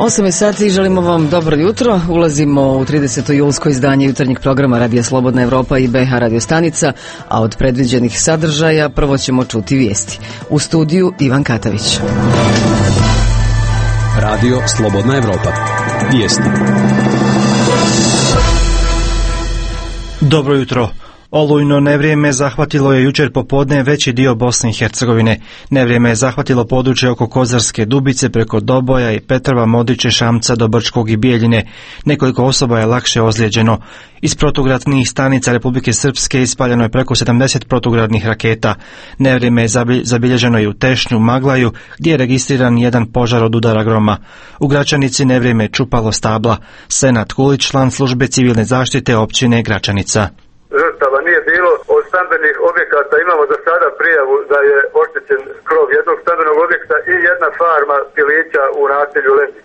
8 sati, želimo vam dobro jutro. Ulazimo u 30. julsko izdanje jutarnjeg programa Radija Slobodna Evropa i BH radio stanica, a od predviđenih sadržaja prvo ćemo čuti vijesti. U studiju Ivan Katavić. Radio Slobodna Evropa. Vijesti. Dobro jutro. Olujno nevrijeme zahvatilo je jučer popodne veći dio Bosne i Hercegovine. Nevrijeme je zahvatilo područje oko Kozarske Dubice preko Doboja i Petrova, Modiče, Šamca do Brčkog i Bijeljine. Nekoliko osoba je lakše ozlijeđeno. Iz protugradnih stanica Republike Srpske ispaljeno je preko 70 protugradnih raketa. Nevrijeme je zabilježeno i u Tešnju, Maglaju, gdje je registriran jedan požar od udara groma. U Gračanici nevrijeme je čupalo stabla. Senad Kulić, član službe civilne zaštite općine Gračanica. Žrtava nije bilo. Od stambenih objekata imamo za sada prijavu da je oštećen krov jednog stambenog objekta i jedna farma pilića u naselju Lendić.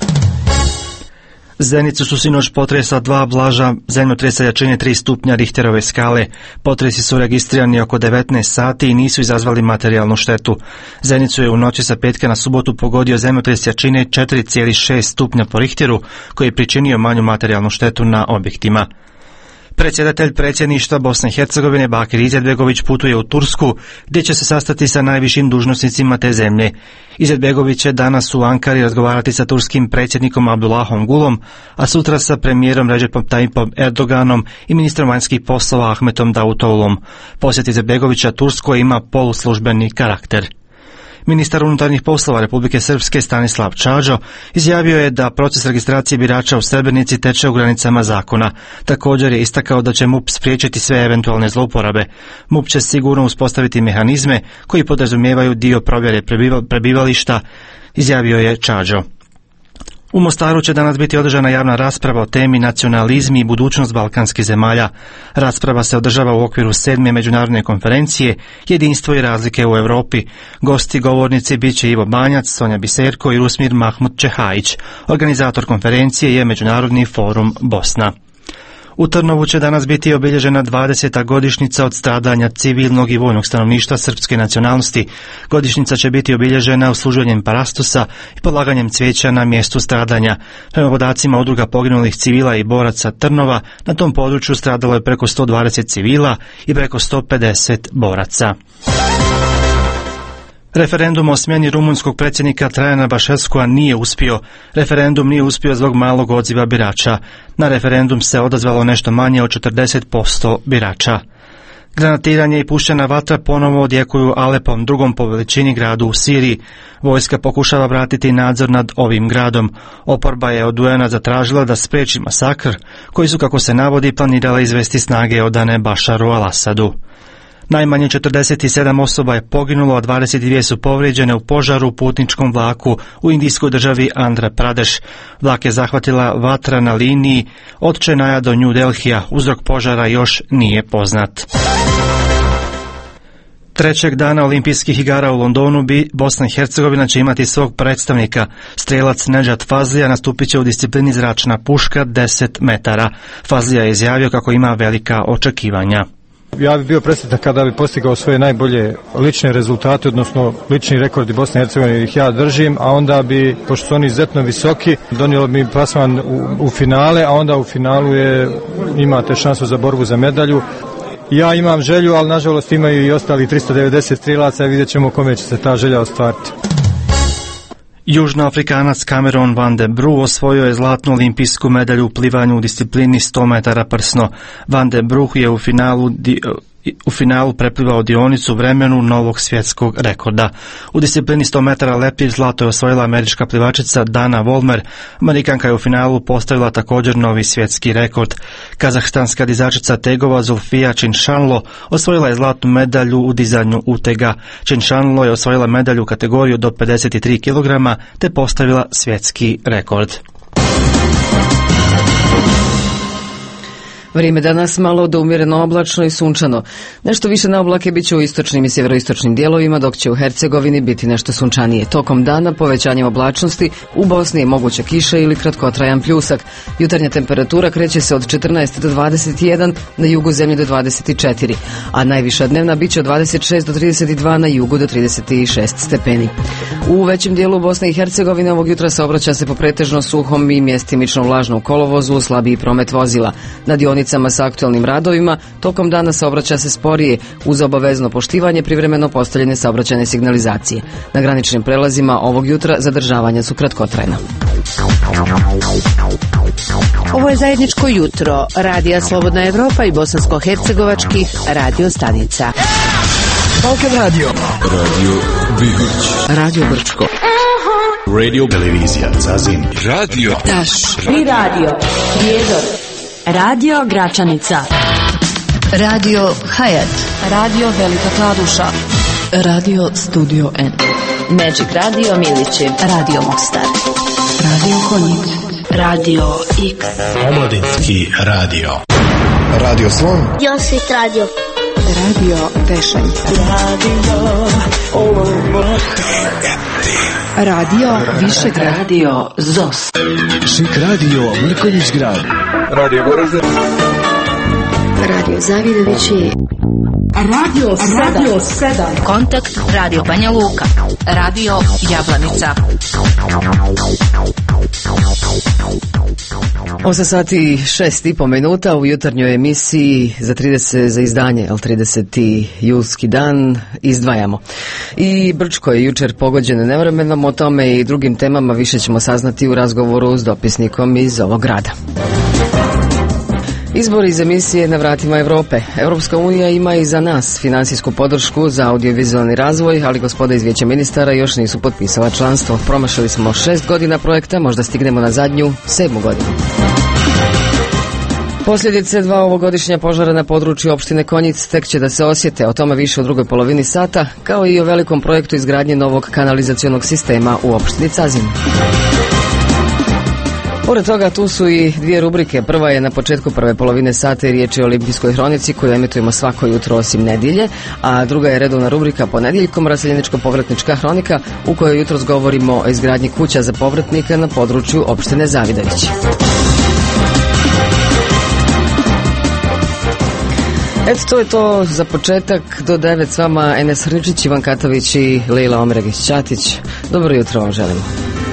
Zenicu su sinoć potresla dva blaža zemljotresa jačine 3 stupnja Richterove skale. Potresi su registrirani oko 19 sati i nisu izazvali materijalnu štetu. Zenicu je u noći sa petka na subotu pogodio zemljotres jačine 4,6 stupnja po Richteru, koji je pričinio manju materijalnu štetu na objektima. Predsjedatelj predsjedništva Bosne i Hercegovine Bakir Izetbegović putuje u Tursku, gdje će se sastati sa najvišim dužnosnicima te zemlje. Izetbegović će danas u Ankari razgovarati sa turskim predsjednikom Abdullahom Gulom, a sutra sa premijerom Recepom Tayyipom Erdoganom i ministrom vanjskih poslova Ahmetom Davutoğlu'm. Posjet Izetbegovića Turskoj ima poluslužbeni karakter. Ministar unutarnjih poslova Republike Srpske Stanislav Čađo izjavio je da proces registracije birača u Srebrenici teče u granicama zakona. Također je istakao da će MUP spriječiti sve eventualne zlouporabe. MUP će sigurno uspostaviti mehanizme koji podrazumijevaju dio provjere prebivališta, izjavio je Čađo. U Mostaru će danas biti održana javna rasprava o temi nacionalizmi i budućnost balkanskih zemalja. Rasprava se održava u okviru 7. međunarodne konferencije Jedinstvo i razlike u Europi. Gosti govornici bit će Ivo Banjac, Sonja Biserko i Rusmir Mahmud Čehajić. Organizator konferencije je Međunarodni forum Bosna. U Trnovu će danas biti obilježena 20. godišnjica od stradanja civilnog i vojnog stanovništva srpske nacionalnosti. Godišnjica će biti obilježena usluženjem parastosa i polaganjem cvijeća na mjestu stradanja. Prema podacima udruga poginulih civila i boraca Trnova, na tom području stradalo je preko 120 civila i preko 150 boraca. Referendum o smjeni rumunjskog predsjednika Trajana Bašeskua nije uspio. Referendum nije uspio zbog malog odziva birača. Na referendum se odazvalo nešto manje od 40% birača. Granatiranje i puštena vatra ponovo odjekuju Alepom, drugom po veličini gradu u Siriji. Vojska pokušava vratiti nadzor nad ovim gradom. Oporba je od UN-a zatražila da spriječi masakr, koji su, kako se navodi, planirale izvesti snage odane Bašaru al-Asadu. Najmanje 47 osoba je poginulo, a 22 su povrijeđene u požaru u putničkom vlaku u indijskoj državi Andhra Pradesh. Vlak je zahvatila vatra na liniji od Čenaja do New Delhija. Uzrok požara još nije poznat. Trećeg dana olimpijskih igara u Londonu Bosna i Hercegovina će imati svog predstavnika. Strijelac Nedžad Fazlija nastupit će u disciplini zračna puška 10 metara. Fazlija je izjavio kako ima velika očekivanja. Ja bih bio presretan kada bi postigao svoje najbolje lične rezultate, odnosno lični rekordi Bosne i Hercegovine ih ja držim, a onda bi, pošto su oni izuzetno visoki, donijelo bi plasman u finale, a onda u finalu imate šansu za borbu za medalju. Ja imam želju, ali nažalost imaju i ostali 390 strijelaca i vidjet ćemo kome će se ta želja ostvariti. Južnoafrikanac Cameron Van de Bru osvojio je zlatnu olimpijsku medalju u plivanju u disciplini 100 metara prsno. Van de Bru je u finalu preplivao dionicu vremenu novog svjetskog rekorda. U disciplini 100 metara leptir zlato je osvojila američka plivačica Dana Volmer. Amerikanka je u finalu postavila također novi svjetski rekord. Kazahstanska dizačica tegova Zulfija Činšanlo osvojila je zlatnu medalju u dizanju utega. Činšanlo je osvojila medalju u kategoriju do 53 kg te postavila svjetski rekord. Vrijeme danas malo do umjereno oblačno i sunčano. Nešto više na oblake bit će u istočnim i sjeveroistočnim dijelovima, dok će u Hercegovini biti nešto sunčanije. Tokom dana povećanjem oblačnosti u Bosni je moguća kiša ili kratkotrajan pljusak. Jutarnja temperatura kreće se od 14 do 21, na jugu zemlje do 24, a najviša dnevna bit će od 26 do 32, na jugu do 36 stepeni. U većem dijelu Bosne i Hercegovine ovog jutra saobraća se po pretežno suhom i mjestimično vlažnom kolovozu, slabiji promet vozila. Na dionicama sa aktualnim radovima tokom dana saobraća se sporije uz obavezno poštivanje privremeno postavljene saobraćajne signalizacije. Na graničnim prelazima ovog jutra zadržavanja su kratkotrajna. Ovo je zajedničko jutro Radija Slobodna Evropa i bosansko-hercegovačkih radio stanica. Balkan Radio. Radio Bihoć. Radio Brčko. Radio Televizija Zazin. Radio Taš. I radio Prijedor. Radio Gračanica. Radio Hayat. Radio Velika Kladuša. Radio Studio N. Magic Radio Milići. Radio Mostar. Radio Konjic. Radio X. Omladinski radio. Radio Slon. Josvit Radio. Radio Tešanj. Radio Višegrad. Radio ZOS. Šik radio Mrkonjić grad. Radio Goražde. Radio Zavidovići. Radio 7. Kontakt Radio Banja Luka. Radio Jablanica. 8 sati i 6,5 minuta u jutarnjoj emisiji za izdanje, 30. julski dan, izdvajamo. I Brčko je jučer pogođeno nevremenom, o tome i drugim temama više ćemo saznati u razgovoru s dopisnikom iz ovog grada. Izbor iz emisije Na vratima Europe. Europska unija ima i za nas financijsku podršku za audiovizualni razvoj, ali gospoda iz Vijeća ministara još nisu potpisala članstvo. Promašili smo 6 godina projekta, možda stignemo na zadnju 7. godinu. Posljedice 2 ovogodišnja požara na području opštine Konjic tek će da se osjete, o tome više u drugoj polovini sata, kao i o velikom projektu izgradnje novog kanalizacionog sistema u opštini Cazin. Pored toga tu su i dvije rubrike. Prva je na početku prve polovine sata i riječ je o Olimpijskoj hronici koju emitujemo svako jutro osim nedjelje, a druga je redovna rubrika ponedjeljkom raseljeničko-povratnička hronika u kojoj jutros govorimo o izgradnji kuća za povratnike na području opštine Zavidović. Eto, to je to za početak. Do 9 s vama Enes Hrničić, Ivan Katović i Lejla Omregić-Ćatić. Dobro jutro vam želimo.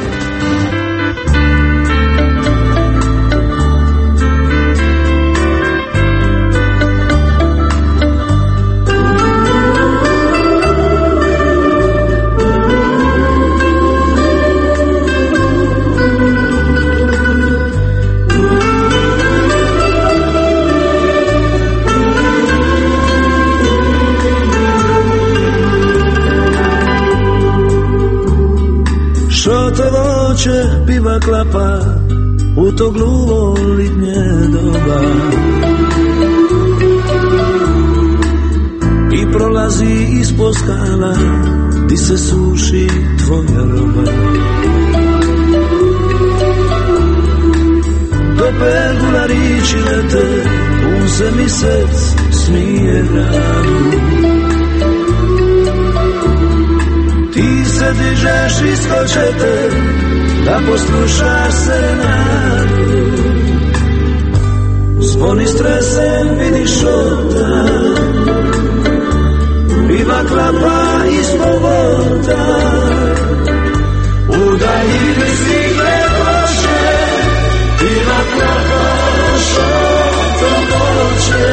Piva klapa u to gluvo litnje doba i prolazi ispod skala di se suši tvoja roba. Do pergula riči lete, pun se misec smije gradu. Ti se dižeš ispod čete da poslušaš serenadu. Zvoni stresem, vidiš odan, piva klapa ispod voda. U daljini stigle ploče, piva klapa šotom poče.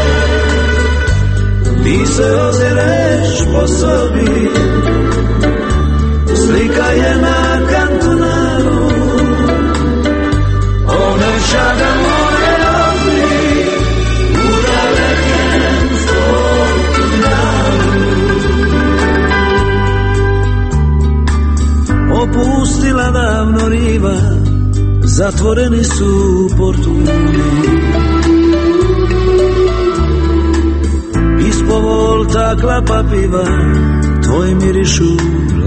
Ti se ozireš po sobi, slika je na kantonaru. Ono čada moje oči u dalekem Fortunaru. Opustila davno riva, zatvoreni su portuni. Ispod volta klapa piva, tvoj mirišu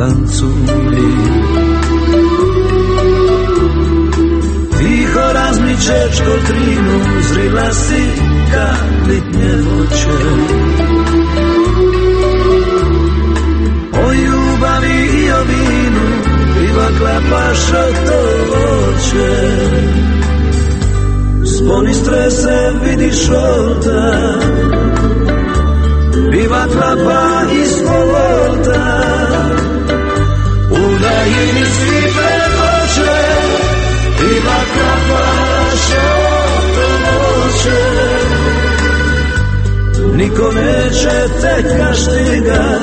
lancuni. Tiho razmišljam čečko trinu, zrila si kad litnje voće. O ljubavi i o vinu, piva klapaša to voće. Sponi strese vidi šolta, piva klapa ispod volta. U daljini svi prekoče, piva klapaša to voće. Niko neće te kaštiga,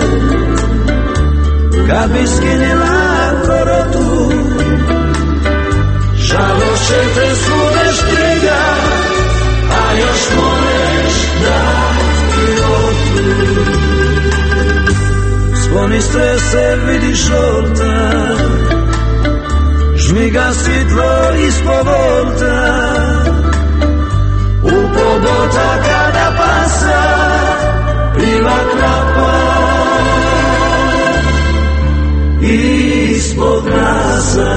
kad bi skinila korotu. Žalost će te svude štiga, a još možeš dati rotu. Sponi strese vidi šolta, žmiga svitlo ispod volta. U pobota kada pasa, piva klapa ispod nasa.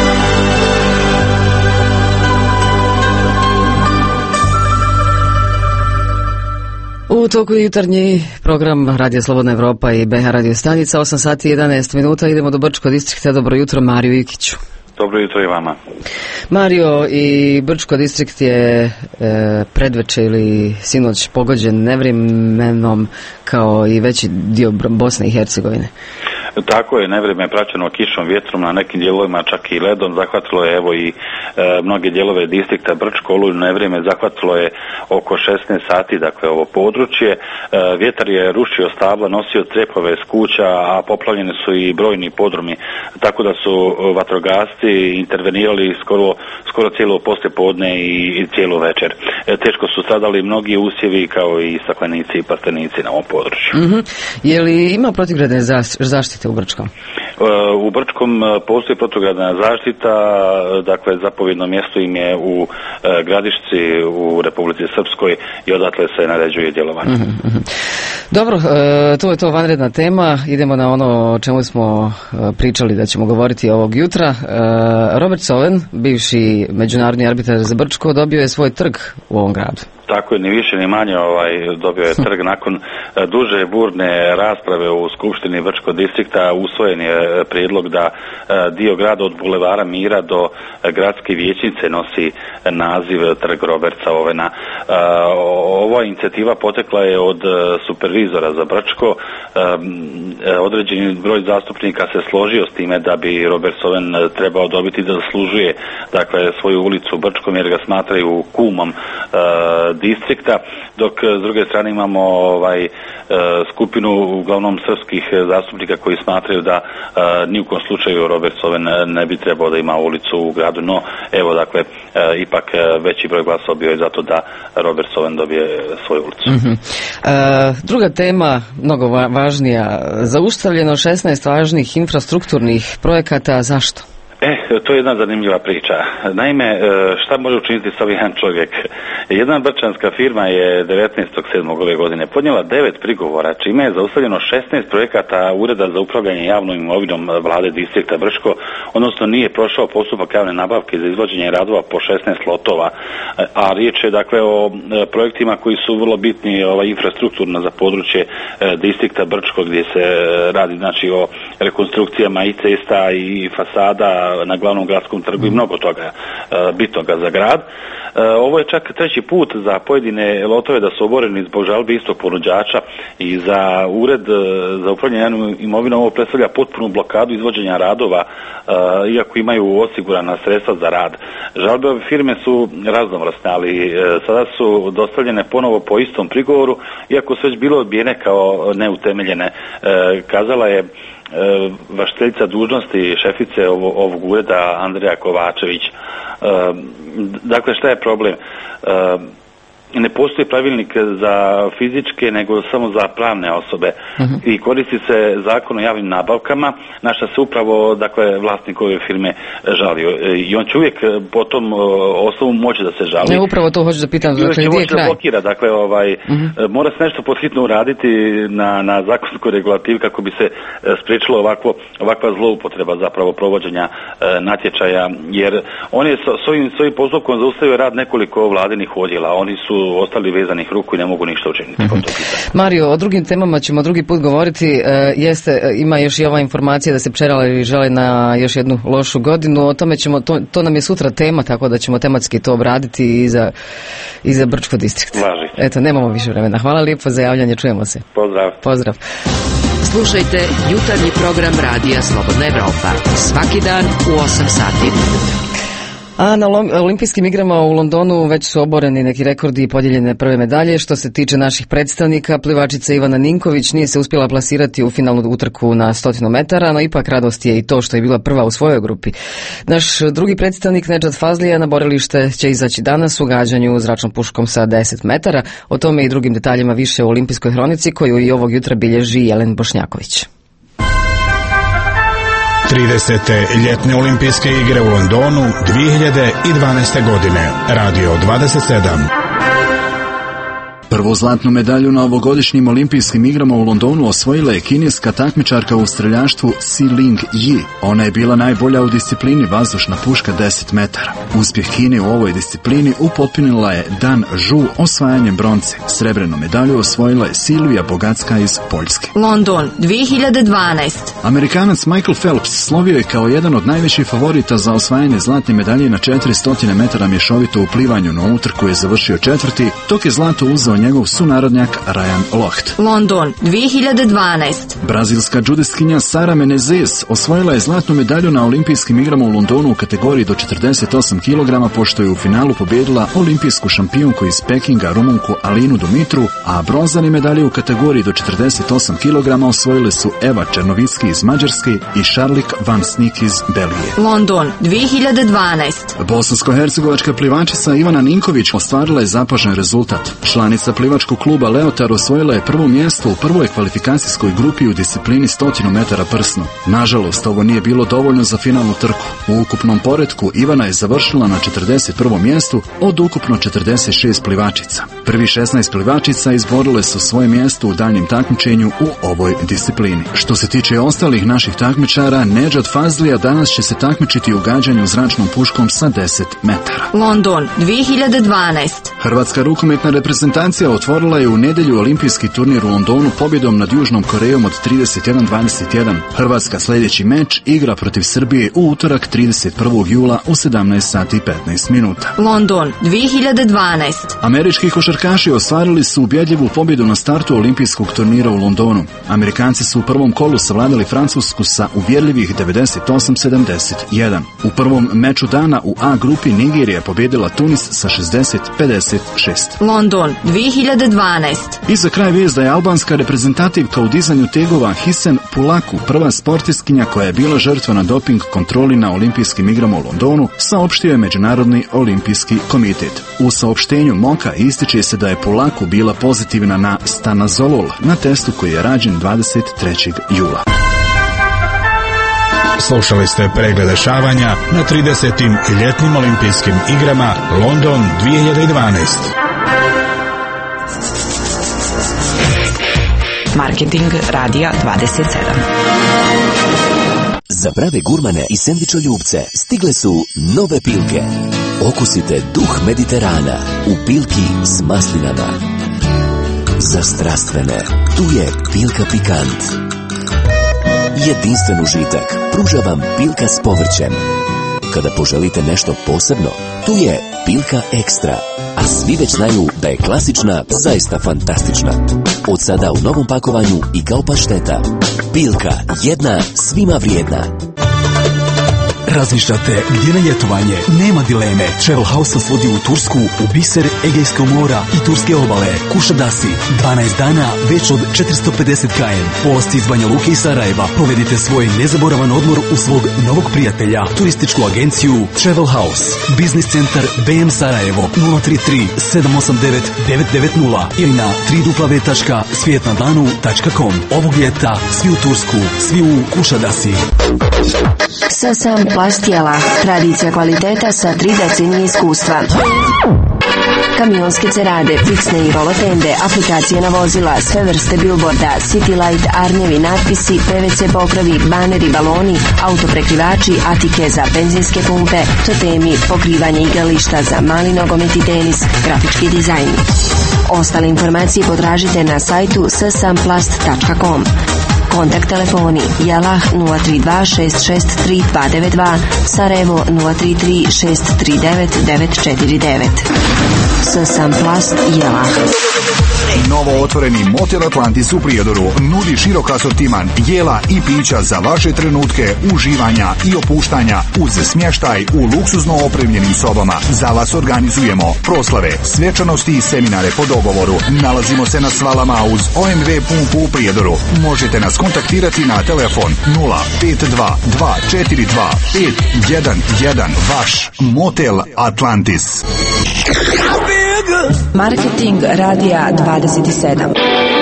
U toku je jutarnji program Radio Slobodna Evropa i BH radio stanica, 8 sati i 11 minuta. Idemo do Brčko distrikta. Dobro jutro, Mario Ikiću. Dobro jutro i vama. Mario, i Brčko distrikt je predveče ili sinoć pogođen nevremenom kao i veći dio Bosne i Hercegovine. Tako je, nevrijeme je praćeno kišom, vjetrom, na nekim dijelovima čak i ledom. Zahvatilo je evo i mnoge dijelove distrikta Brčko. Olujno nevrijeme zahvatilo je oko 16 sati, dakle ovo područje. Vjetar je rušio stabla, nosio crepove s kuća, a poplavljeni su i brojni podrumi, tako da su vatrogasci intervenirali skoro cijelo poslijepodne i cijelu večer. Teško su stradali mnogi usjevi kao i staklenici i plastenici na ovom području. Je li ima protivgradne zaštite u Brčkom? U Brčkom postoji protugradna zaštita, dakle zapovjedno mjesto im je u Gradišci u Republici Srpskoj i odatle se naređuje djelovanje. Dobro, to je to vanredna tema. Idemo na ono o čemu smo pričali da ćemo govoriti ovog jutra. Robert Soven, bivši međunarodni arbitar za Brčko, dobio je svoj trg u ovom gradu. Tako je, ni više ni manje dobio je trg nakon duže burne rasprave u Skupštini Brčkog distrikta. Usvojen je prijedlog da dio grada od Bulevara Mira do gradske vijećnice nosi naziv trg Roberta Ovena. Ova inicijativa potekla je od supervizora za Brčko. Određeni broj zastupnika se složio s time da bi Robert Oven trebao dobiti da zaslužuje, dakle, svoju ulicu u Brčkom, jer ga smatraju kumom distrikta, dok s druge strane imamo skupinu uglavnom srpskih zastupnika koji smatraju da ni u kom slučaju Robert Oven ne bi trebao da ima ulicu u gradu, no evo, dakle, ipak veći broj glasova bio je zato da Robert Oven dobije svoju ulicu. Druga tema, mnogo važnija, zaustavljeno 16 važnih infrastrukturnih projekata, zašto? To je jedna zanimljiva priča. Naime, šta može učiniti sa jedan čovjek? Jedna brčanska firma je 19.7. ove godine podnijela 9 prigovora, čime je zaustavljeno 16 projekata Ureda za upravljanje javnom imovinom vlade distrikta Brčko, odnosno nije prošao postupak javne nabavke za izvođenje radova po 16 lotova, a riječ je dakle o projektima koji su vrlo bitni infrastrukturno za područje distrikta Brčko, gdje se radi znači o rekonstrukcijama i cesta i fasada na glavnom gradskom trgu i mnogo toga bitnoga za grad. Ovo je čak treći put za pojedine lotove da su oboreni zbog žalbe istog ponuđača i za Ured za upravljanje javnom imovinom ovo predstavlja potpunu blokadu izvođenja radova, iako imaju osigurana sredstva za rad. Žalbe ove firme su raznovrsne, ali sada su dostavljene ponovo po istom prigovoru, iako su već bilo odbijene kao neutemeljene. Kazala je vršiteljica dužnosti šefice ovog ureda Andreja Kovačević. Dakle, šta je problem? ne postoji pravilnik za fizičke nego samo za pravne osobe i koristi se zakon o javnim nabavkama, na što se upravo dakle vlasnik ove firme žalio i on će uvijek po tom osnovu moći da se žali. Ne, upravo to hoću da pitam, dakle gdje je kraj? Blokira, dakle mora se nešto podhitno uraditi na zakonskoj regulativi kako bi se spriječilo ovakva zloupotreba zapravo provođenja natječaja, jer on je s ovim postupkom zaustavio rad nekoliko vladinih odjela, oni su ostali vezanih ruku i ne mogu ništa učiniti. Mario, o drugim temama ćemo drugi put govoriti. Ima još i ova informacija da se pčelari žele na još jednu lošu godinu. O tome ćemo, to nam je sutra tema, tako da ćemo tematski to obraditi i za Brčko distrikt. Važi. Eto, nemamo više vremena. Hvala lijepo za javljanje, čujemo se. Pozdrav. Slušajte jutarnji program Radija Slobodna Evropa svaki dan u 8 sati. A na olimpijskim igrama u Londonu već su oboreni neki rekordi i podijeljene prve medalje. Što se tiče naših predstavnika, plivačica Ivana Ninković nije se uspjela plasirati u finalnu utrku na 100 metara, no ipak radost je i to što je bila prva u svojoj grupi. Naš drugi predstavnik Nedžad Fazlija na borilište će izaći danas u gađanju zračnom puškom sa 10 metara. O tome i drugim detaljima više u olimpijskoj hronici koju i ovog jutra bilježi Jelen Bošnjaković. 30. ljetne olimpijske igre u Londonu 2012. godine. Radio 27. Prvu zlatnu medalju na ovogodišnjim olimpijskim igrama u Londonu osvojila je kineska takmičarka u streljaštvu Si Ling Yi. Ona je bila najbolja u disciplini vazdušna puška 10 metara. Uspjeh Kine u ovoj disciplini upotpunila je Dan Zhu osvajanjem bronce. Srebrnu medalju osvojila je Silvija Bogacka iz Poljske. London 2012. Amerikanac Michael Phelps slovio je kao jedan od najvećih favorita za osvajanje zlatne medalje na 400 metara mješovito u plivanju, no utrku je završio četvrti, dok je zlato uzeo njegov sunarodnjak Ryan Lochte. London 2012. Brazilska džudistkinja Sara Menezes osvojila je zlatnu medalju na olimpijskim igrama u Londonu u kategoriji do 48 kg, pošto je u finalu pobijedila olimpijsku šampionku iz Pekinga Rumunku Alinu Dumitru, a bronzane medalje u kategoriji do 48 kg osvojile su Eva Černovicki iz Mađarske i Šarlik Van Snik iz Belgije. London 2012. Bosansko-hercegovačka plivačica Ivana Ninković ostvarila je zapažen rezultat. Članica plivačkog kluba Leotar osvojila je prvo mjesto u prvoj kvalifikacijskoj grupi u disciplini 100 metara prsno. Nažalost, ovo nije bilo dovoljno za finalnu trku. U ukupnom poretku Ivana je završila na 41. mjestu od ukupno 46 plivačica. Prvi 16 plivačica izborile su svoje mjesto u daljnjem takmičenju u ovoj disciplini. Što se tiče ostalih naših takmičara, Nedžad Fazlija danas će se takmičiti u gađanju zračnom puškom sa 10 metara. London 2012. Hrvatska rukometna reprezentacija otvorila je u nedjelju olimpijski turnir u Londonu pobjedom nad Južnom Korejom od 31-21. Hrvatska sljedeći meč igra protiv Srbije u utorak 31. jula u 17 sati i 15 minuta. London 2012. Američki košarkaši ostvarili su ubjedljivu pobjedu na startu olimpijskog turnira u Londonu. Amerikanci su u prvom kolu savladali Francusku sa uvjerljivih 98-71. U prvom meču dana u A grupi Nigerija pobjedila Tunis sa 60-56. London 2012. I za kraj vijest da je albanska reprezentativka u dizanju tegova Hisen Pulaku, prva sportiskinja koja je bila žrtva na doping kontroli na olimpijskim igrama u Londonu, saopštio je Međunarodni olimpijski komitet. U saopštenju MOKA ističe se da je Pulaku bila pozitivna na stanazolol na testu koji je rađen 23. jula. Slušali ste pregled dešavanja na 30. ljetnim olimpijskim igrama London 2012. Marketing Radija 27. Za prave gurmane i sendvičoljubce stigle su nove Pilke. Okusite duh Mediterana u Pilki s maslinama. Za strastvene, tu je Pilka Pikant. Jedinstven užitak pruža vam Pilka s povrćem. Kada poželite nešto posebno, tu je Pilka Ekstra. A svi već znaju da je klasična zaista fantastična. Od sada u novom pakovanju i kao pašteta. Pilka, jedna svima vrijedna. Razmišljate gdje na ljetovanje? Nema dileme. Travel House vas vodi u Tursku, u biser Egejskog mora i turske obale. Kušadasi, 12 dana, već od 450 km. Polasti iz Banja Luke i Sarajeva. Provedite svoj nezaboravan odmor u svog novog prijatelja. Turističku agenciju Travel House. Biznis centar BM Sarajevo 033 789 990 ili na www.svijetnadlanu.com. Ovog ljeta svi u Tursku, svi u Kušadasi. Sasam plast jela, tradicija kvaliteta sa 3 decenije iskustva. Kamionske cerade, fiksne i rolotende, aplikacije na vozila, sve vrste billboarda, city light, arnjevi, natpisi, PVC pokrovi, baneri, baloni, autoprekrivači, atike za benzinske pumpe, totemi, pokrivanje igrališta za mali nogomet i tenis, grafički dizajn. Ostale informacije potražite na sajtu ssamplast.com. Kontakt telefoni Jelah 032 663 292, Sarajevo 033 639 949. Sasam Plast Jelah. Novo otvoreni Motel Atlantis u Prijedoru nudi širok asortiman jela i pića za vaše trenutke uživanja i opuštanja uz smještaj u luksuzno opremljenim sobama. Za vas organizujemo proslave, svečanosti i seminare po dogovoru. Nalazimo se na Svalama uz OMV pumpu u Prijedoru. Možete nas kontaktirati na telefon 052 242 511. Vaš Motel Atlantis. Marketing radija 27.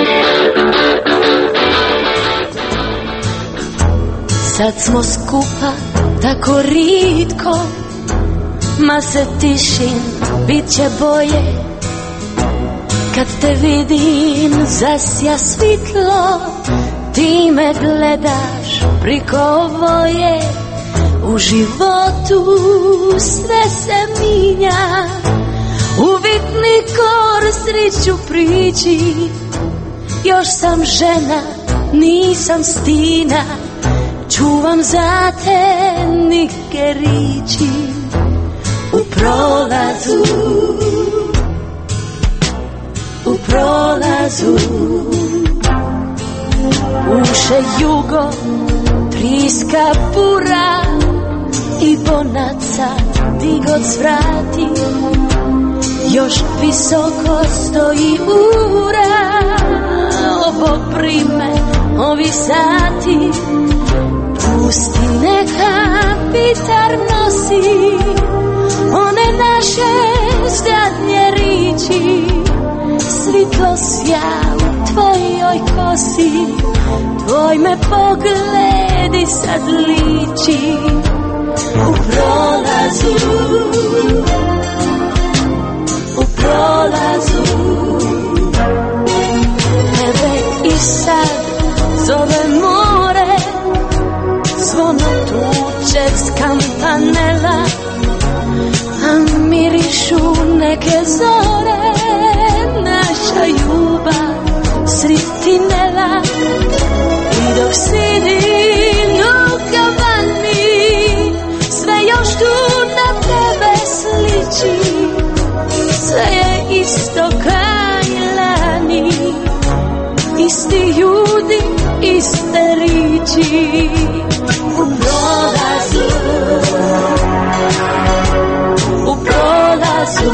Sad smo skupa tako ritko, ma se tišim, bit će bolje. Kad te vidim zasja svitlo, ti me gledaš priko ovoje. U životu sve se minja, uvitni kor sriću prići. Još sam žena, nisam stina, čuvam za te nike riči. U prolazu, u prolazu, uše jugo, triska bura i bonaca di god svrati. Još visoko stoji ura, oboprime ovi sati. Pusti neka vitar nosi one naše zadnje riči. Svitlo svja u tvojoj kosi, tvoj me pogledi sad liči. U prolazu, u prolazu, tebe i sad zove more. Zvono tuče s kampanela, a mirišu neke zore. Naša ljubav sritinela, i dok sidim u kavani, sve još tu na tebe sliči. Sve je isto kaj lani, isti ljudi, iste riči. U prolazu, u prolazu,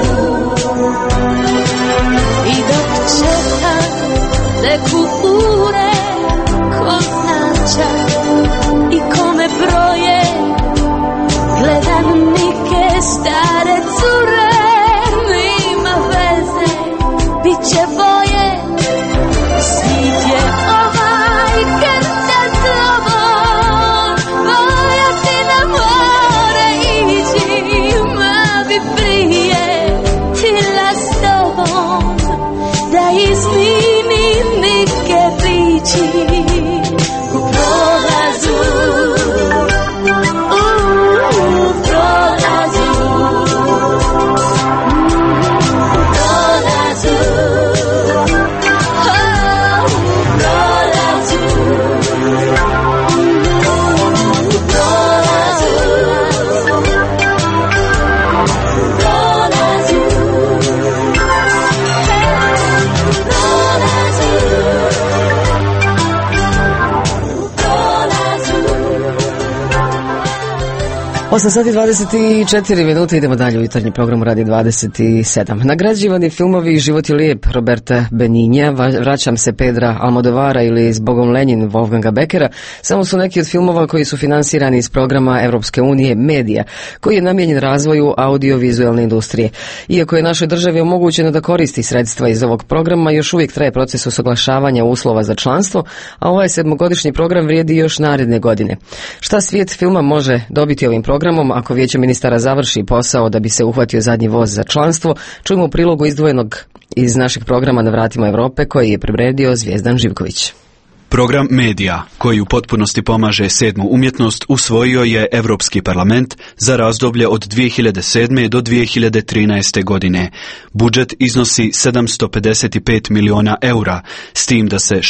i dok čekam teku ure, ko znača i kome broje, gledam nike stare cure. Nema veze, bit će boje, svijet je ovaj krta slobod. Boja ti na more ići, ma bi prije tila s tobom, da izminim neke riči. U prolazu, u prolazu, u prolazu, u prolazu, u prolazu, u prolazu. 8 sati 24 minute, idemo dalje u jutarnji program radi 27. Nagrađivani filmovi Život je lijep Roberta Beninja, Vraćam se Pedra Almodovara ili Zbogom Lenjin Wolfganga Beckera samo su neki od filmova koji su finansirani iz programa Europske unije Medija, koji je namijenjen razvoju audiovizualne industrije. Iako je našoj državi omogućeno da koristi sredstva iz ovog programa, još uvijek traje proces usaglašavanja uslova za članstvo, a ovaj 7-godišnji program vrijedi još naredne godine. Šta svijet filma može dobiti ovim programom ako Vijeće ministara završi posao da bi se uhvatio zadnji voz za članstvo? Čujemo u prilogu izdvojenog iz našeg programa Na vratima Europe koji je priredio Zvijezdan Živković. Program Medija, koji u potpunosti pomaže sedmu umjetnost, usvojio je Europski parlament za razdoblje od 2007. do 2013. godine. Budžet iznosi 755 miliona eura, s tim da se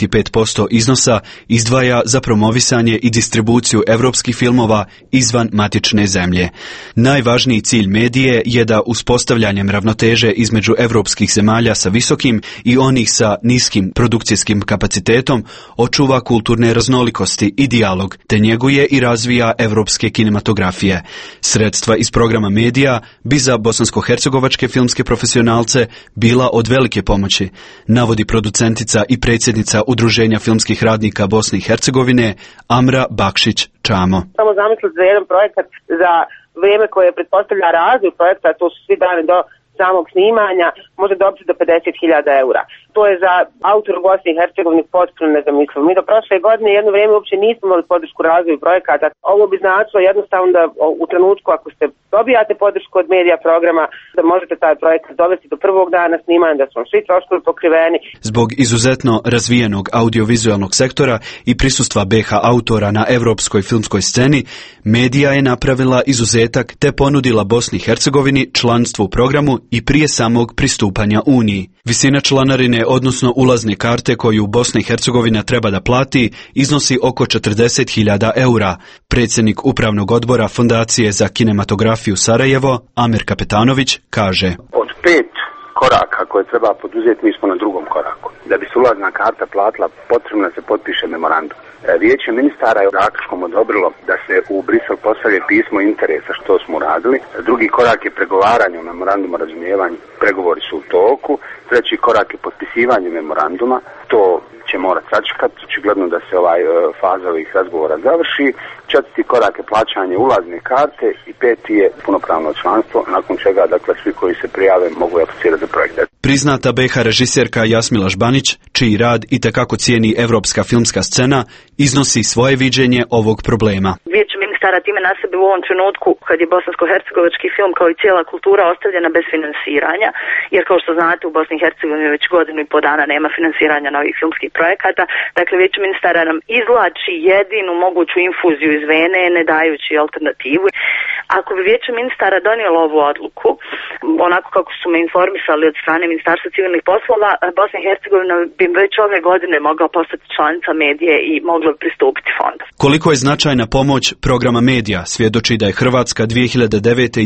65% iznosa izdvaja za promovisanje i distribuciju europskih filmova izvan matične zemlje. Najvažniji cilj Medije je da uspostavljanjem ravnoteže između europskih zemalja sa visokim i onih sa niskim produkcijskim kapacitetom očuva kulturne raznolikosti i dijalog, te njeguje i razvija europske kinematografije. Sredstva iz programa Medija bi za bosansko-hercegovačke filmske profesionalce bila od velike pomoći, navodi producentica i predsjednica Udruženja filmskih radnika Bosne i Hercegovine Amra Bakšić-Čamo. Samo zamisliti za jedan projekat za vrijeme koje pretpostavlja razvoj projekta, to su svi dani do samog snimanja, može dobiti do 50.000 eura. To je za autor u Bosni i Hercegovini potpuno nezamislivo. Mi do prošle godine jedno vrijeme uopće nismo imali podršku razvoju projekata. Ovo bi značilo jednostavno da u trenutku ako ste dobijate podršku od Medija programa, da možete taj projekat dovesti do prvog dana snimanja, da su svi troškovi pokriveni. Zbog izuzetno razvijenog audiovizualnog sektora i prisustva BH autora na europskoj filmskoj sceni, Medija je napravila izuzetak te ponudila Bosni i Hercegovini članstvo u programu i prije samog pristupanja Uniji. Visina članarine, odnosno ulazne karte koju Bosna i Hercegovina treba da plati, iznosi oko 40.000 eura. Predsjednik Upravnog odbora Fondacije za kinematografiju Sarajevo, Amer Kapetanović, kaže: Od 5 koraka koje treba poduzeti, mi smo na drugom koraku. Da bi se ulazna karta platila, potrebno da se potpiše memorandum. Vijeće ministara je zaključkom odobrilo da se u Brisel pošalje pismo interesa, što smo radili. Drugi korak je pregovaranje o memorandumu o razumijevanju. Pregovori su u toku. Treći korak je potpisivanje memoranduma. To će morati sačekati, očigledno da se faza ovih razgovora završi. Četvrti korak je plaćanje ulazne karte i peti je punopravno članstvo, nakon čega dakle svi koji se prijave mogu aplicirati za projekte. Priznata BH režiserka Jasmila Žbanić, čiji rad itekako cijeni evropska filmska scena, iznosi svoje viđenje ovog problema. Vijeće ministara time na sebi u ovom trenutku, kad je bosansko-hercegovački film kao i cijela kultura ostavljena bez finansiranja, jer kao što znate u Bosni i Hercegovini već godinu i po dana nema finansiranja novih filmskih projekata, dakle Vijeće ministara nam izvlači jedinu moguću infuziju iz vene, ne dajući alternativu. Ako bi Vijeće ministara donijelo ovu odluku, onako kako su me informisali od strane Ministarstva civilnih poslova, Bosna i Hercegovina bi već ove godine mogla postati članica Medije i mogla pristupiti fondu. Koliko je značajna pomoć programa Medija svjedoči da je Hrvatska 2009. i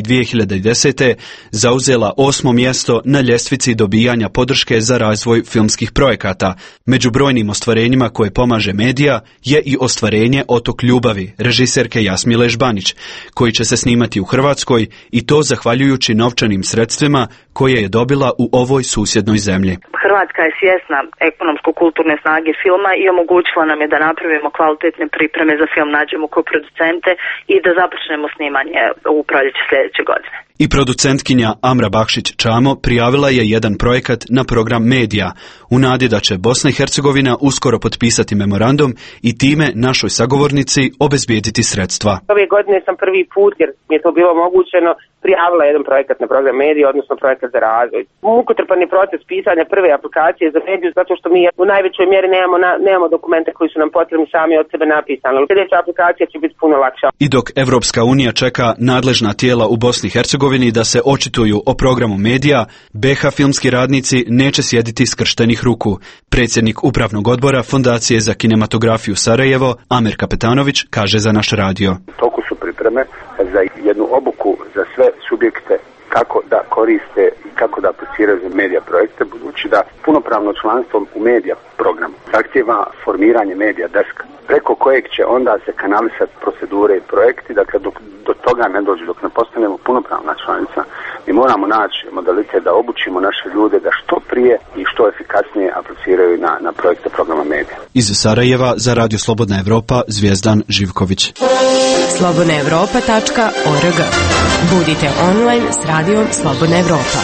2010. zauzela 8. mjesto na ljestvici dobijanja podrške za razvoj filmskih projekata. Među brojnim ostvarenjima koje pomaže Medija je i ostvarenje Otok ljubavi režiserke Jasmile Žbanić, koji će se snimati u Hrvatskoj i to zahvaljujući novčanim sredstvima koje je dobila u ovoj susjednoj zemlji. Hrvatska je svjesna ekonomsko-kulturne snage filma i omogućila nam je da napravimo kvalitetne pripreme za film, nađemo koproducente i da započnemo snimanje u proljeće sljedeće godine. I producentkinja Amra Bakšić-Čamo prijavila je jedan projekat na program Medija u nadi da će Bosna i Hercegovina uskoro potpisati memorandum i time našoj sagovornici obezbijediti sredstva. Ove godine sam prvi put, jer mi je to bilo omogućeno, prijavila jedan projekat na program Medija, odnosno projekat za razvoj. Mukotrpan je proces pisanja prve aplikacije za Mediju, zato što mi u najvećoj mjeri nemamo dokumente koji su nam potrebni sami od sebe napisani. Sljedeća aplikacija će biti puno lakša. I dok Evropska unija čeka nadležna tijela u Bosni i Hercegovini da se očituju o programu Medija, BH filmski radnici neće sjediti skrštenih ruku. Predsjednik Upravnog odbora Fondacije za kinematografiju Sarajevo, Amer Kapetanović, kaže za naš radio. Toku su pripreme za jednu obuku za sve subjekte kako da koriste i kako da apliciraju za Medija projekte, budući da punopravno članstvo u Medija programu zahtjeva formiranje Medija deska. preko kojeg će onda se kanalisati procedure i projekti. Dakle, dok do toga ne dođe, dok ne postanemo punopravna članica, mi moramo naći modalitet da obučimo naše ljude da što prije i što efikasnije apliciraju na projekte programa Medija. Iz Sarajeva za Radio Slobodna Evropa, Zvijezdan Živković. slobodnaevropa.org. Budite online s radijom Slobodna Evropa.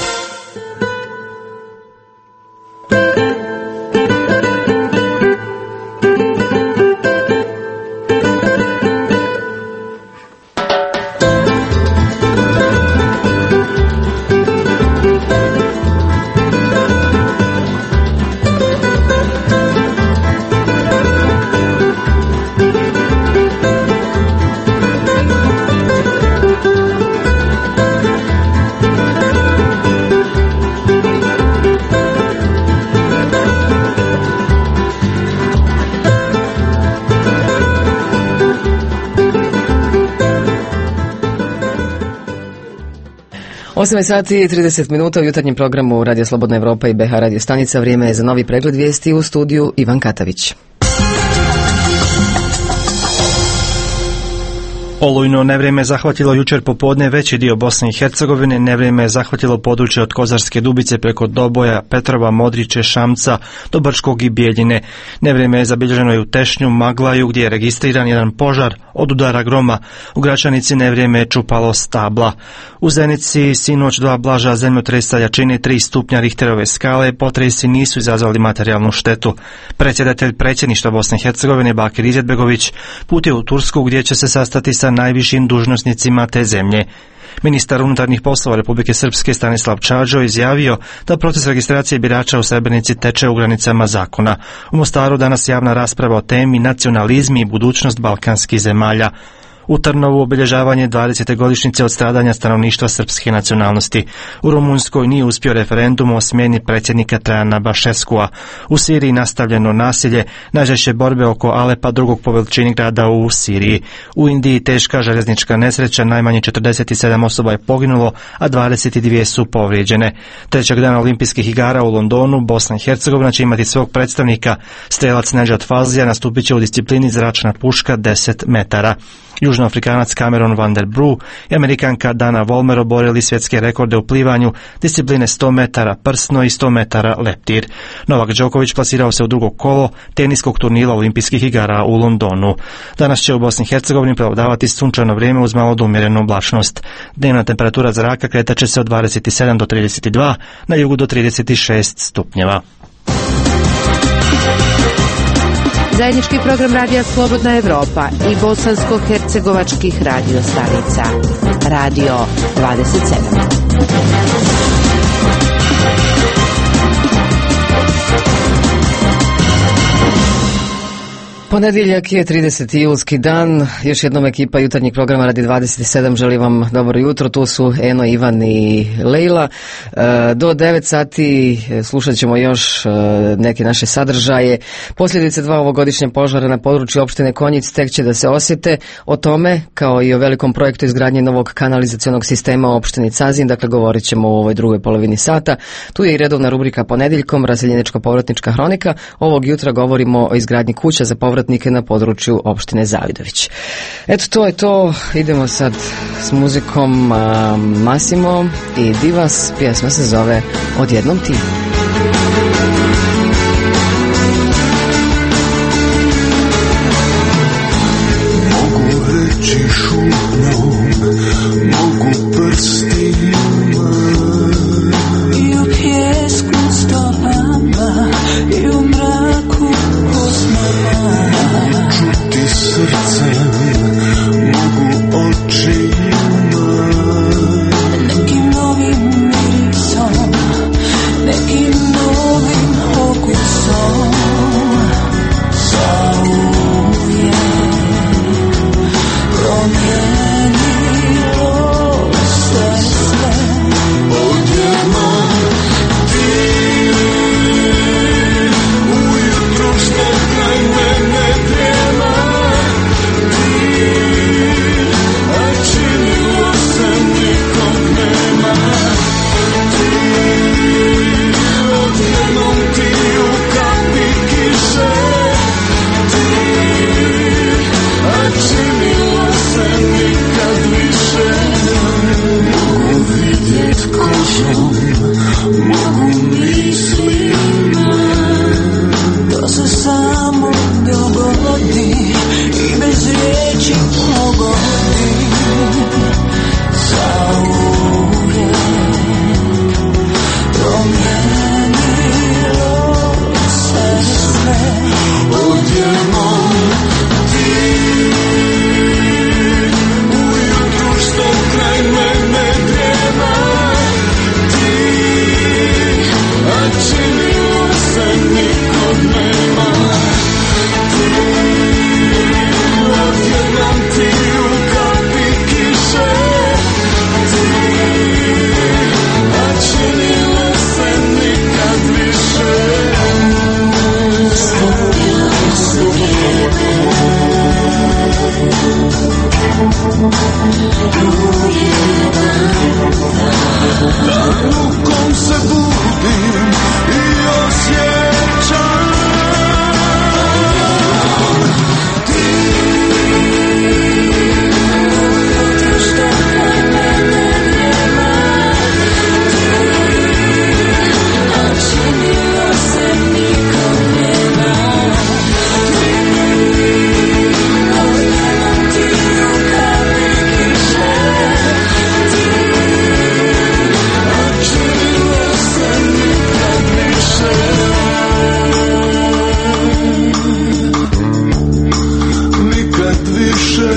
Osam sati i 30 minuta u jutarnjem programu Radio Slobodna Evropa i BH Radio Stanica. Vrijeme je za novi pregled vijesti, u studiju Ivan Katavić. Olujno nevrijeme je zahvatilo jučer popodne veći dio Bosne i Hercegovine, nevrijeme je zahvatilo područje od Kozarske Dubice preko Doboja, Petrova, Modriće, Šamca do Brčkog i Bijeljine. Nevrijeme je zabilježeno i u Tešnju, Maglaju gdje je registriran jedan požar od udara groma. U Gračanici nevrijeme je čupalo stabla. U Zenici sinoć 2 blaža zemljotresa jačine 3 stupnja Richterove skale, potresi nisu izazvali materijalnu štetu. Predsjedatelj predsjedništva Bosne i Hercegovine Bakir Izetbegović putio u Tursku gdje će se sastati sa najvišim dužnosnicima te zemlje. Ministar unutarnjih poslova Republike Srpske Stanislav Čađo izjavio da proces registracije birača u Srebrenici teče u granicama zakona. U Mostaru danas javna rasprava o temi nacionalizmi i budućnost balkanskih zemalja. U Trnovu obilježavanje 20. godišnjice od stradanja stanovništva srpske nacionalnosti. U Rumunjskoj nije uspio referendum o smjeni predsjednika Trajana Bašeskua. U Siriji nastavljeno nasilje, najžešće borbe oko Alepa, drugog po veličini grada u Siriji. U Indiji teška željeznička nesreća, najmanje 47 osoba je poginulo, a 22 su povrijeđene. Trećeg dana olimpijskih igara u Londonu Bosna i Hercegovina će imati svog predstavnika. Strelac Nedžad Fazlija nastupit će u disciplini zračna puška 10 metara. Južnoafrikanac Cameron van der Bru i Amerikanka Dana Vollmer oborili svjetske rekorde u plivanju, discipline 100 metara prsno i 100 metara leptir. Novak Đoković plasirao se u drugo kolo teniskog turnira olimpijskih igara u Londonu. Danas će u Bosni i Hercegovini prevladavati sunčano vrijeme uz malo do umjerenu oblačnost. Dnevna temperatura zraka kretat će se od 27 do 32, na jugu do 36 stupnjeva. Zajednički program Radija Slobodna Evropa i bosansko-hercegovačkih radio stanica. Radio 27. Ponedjeljak je 30. julski dan. Još jednom ekipa jutarnjeg programa Radi 27 želi vam dobro jutro. Tu su Eno, Ivan i Lejla. Do 9 sati slušat ćemo još neke naše sadržaje. Posljedice 2 ovogodišnje požara na području opštine Konjic tek će da se osjete. O tome, kao i o velikom projektu izgradnje novog kanalizacionog sistema u opštini Cazin, dakle govorit ćemo u ovoj drugoj polovini sata. Tu je i redovna rubrika Ponedjeljkom, raseljeničko-povratnička hronika. Ovog jutra govorimo o izgradnji kuća za povratnike na području opštine Zavidović. Eto, to je to. Idemo sad s muzikom Massimo i Divas. Pjesma se zove Odjednom ti. Mogu reći šutno, mogu prstima i u pjesku stopama i u mraku čuti srcem, mogu očima nekim novim mirisom, nekim mojim mislima. To se samo dogodi i bez riječi pogodi. Zauvijek promijenilo se sve. Odjednom ti ujutru što kraj mene treba. Ti, a činilo se nikog nema. Ti, odjednom ti u kapi kiše. Ti, a činilo se nikad više. Da rukom se budim i osjećam. Ti što kraj mene nema. A činilo se nikog nema. Ti, odjednom ti u kapi kiše. Ti, a činilo se nikad više. Nikad više.